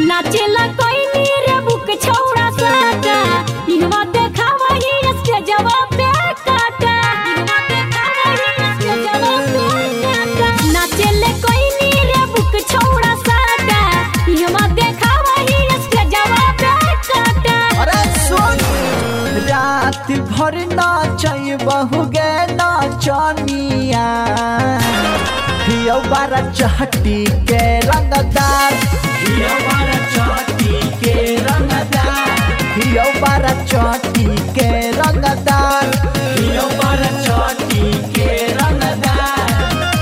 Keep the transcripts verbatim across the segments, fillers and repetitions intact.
नाचेला कोई नीरे बुक छौड़ा साटा इहवा देखावा ही इसके जवाब पे काटा इहवा देखावा ही इसके जवाब पे काटा नाचेले कोई नीरे बुक छौड़ा साटा इहवा देखावा ही इसके जवाब पे काटा। अरे सुन रात भर नाचै बहु गे नाचनिया हियो बारा चहटी के रंगदार हियो बारा चहटी के रंगदार हियो बारा चहटी के रंगदार हियो बारा चहटी के रंगदार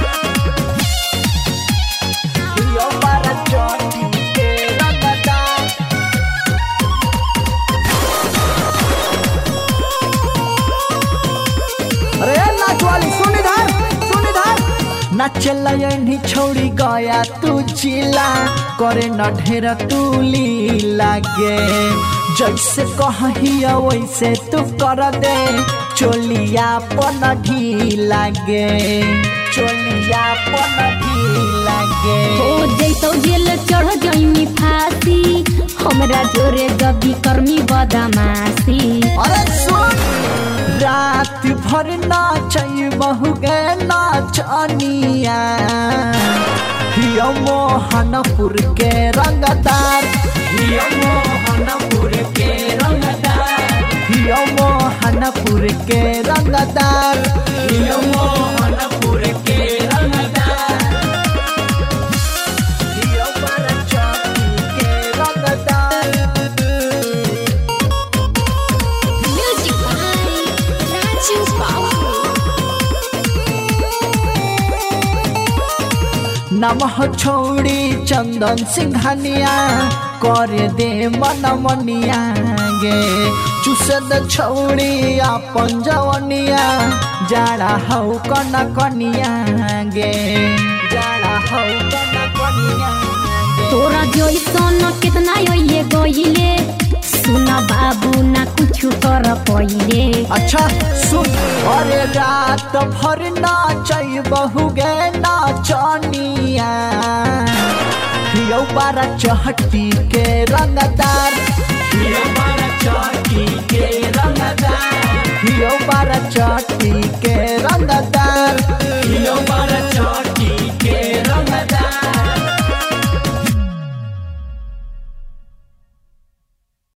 हियो बारा चहटी के रंगदार। अरे नाचवाली सुन इधर सुन इधर नाचला यही छोड़ी गया तू चिला करे न ढेर तूली लागे जैसे कहिया वैसे तू कर दे चोलिया पन ढीला गे चोलिया पन ढीला गे हो जैतो जेल चढ़ जाइनी फांसी हमरा जोरे गबी कर्मी बदमाशी। अरे सुन रात भर नाचै बहु गे नाचनिया हियो मोहनपुर के रंगदार हियो मोहनपुर के रंगदार हियो मोहनपुर के रंगदार हियो मोहनपुर के रंगदार हियो बारा चहटी के रंगदार। म्यूजिक बाय राजू बाबू। नमः छोड़ी चंदन सिंघनिया करे दे मन मनिया गे चुसद छोड़ी अपन जवनिया जाड़ा हौ कन कनिया गे जाड़ा हौ कन कनिया गे। तोरा जैसन कितना ये गइले सुना बाबू ना कुछ कर पइले। अच्छा सुन अरे रात भर नाचै बहु गे नाचनिया हियो बारा चहटी के रंगदार हियो बारा चहटी के रंगदार हियो बारा चहटी के रंगदार हियो बारा चहटी के रंगदार।